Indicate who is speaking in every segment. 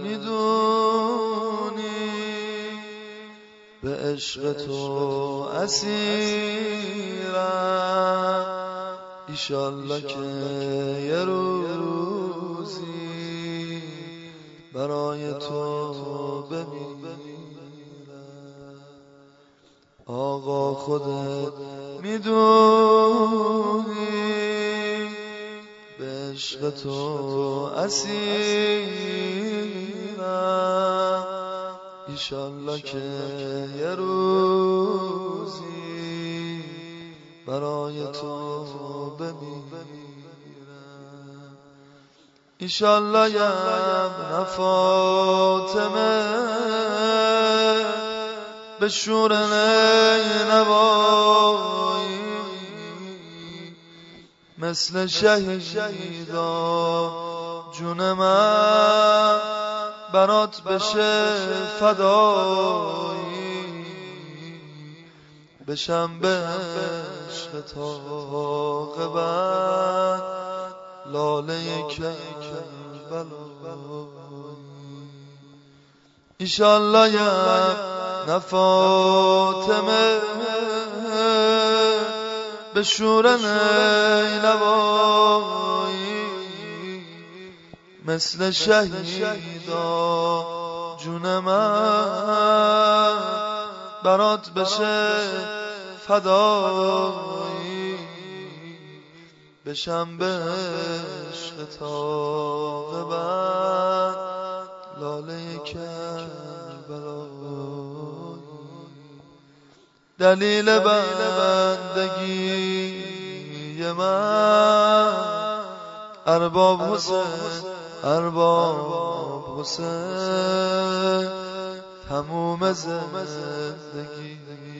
Speaker 1: میدونی به عشق تو اسیرم، ایشالله که یه روزی برای تو بمیرم. آقا خودت میدونی به عشق تو اسیرم، ایشالله که یه روزی برای تو بمیرم. ایشالله یم نه فاطمه به شور نینوایی، مثل شهیدا جون من برات بشه فدایی، بشم به عشق تا قبل لاله کربلایی. ایشالله یم نه فاطمه به شور نینوایی، مثل شهیدا جون من برات بشه فدایی، بشم به عشق تا قبل لاله کربلایی. دلیل بندگی من ارباب حسین، ارباب حسین، تموم زندگی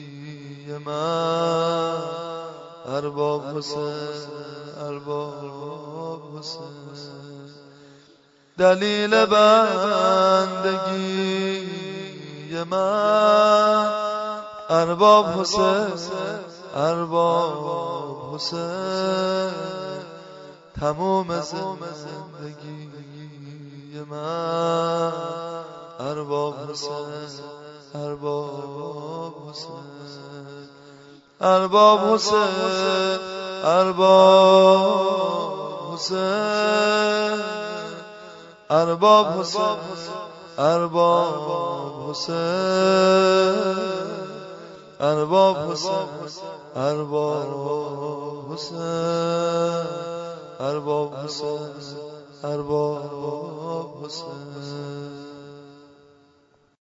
Speaker 1: من ارباب حسین، ارباب حسین. دلیل بندگی من ارباب حسین، ارباب حسین، تموم زندگی من ارباب حسین، ارباب حسین، ارباب حسین، ارباب حسین، ارباب حسین، ارباب حسین، ارباب حسین، ارباب حسین، ارباب حسین، ارباب حسین.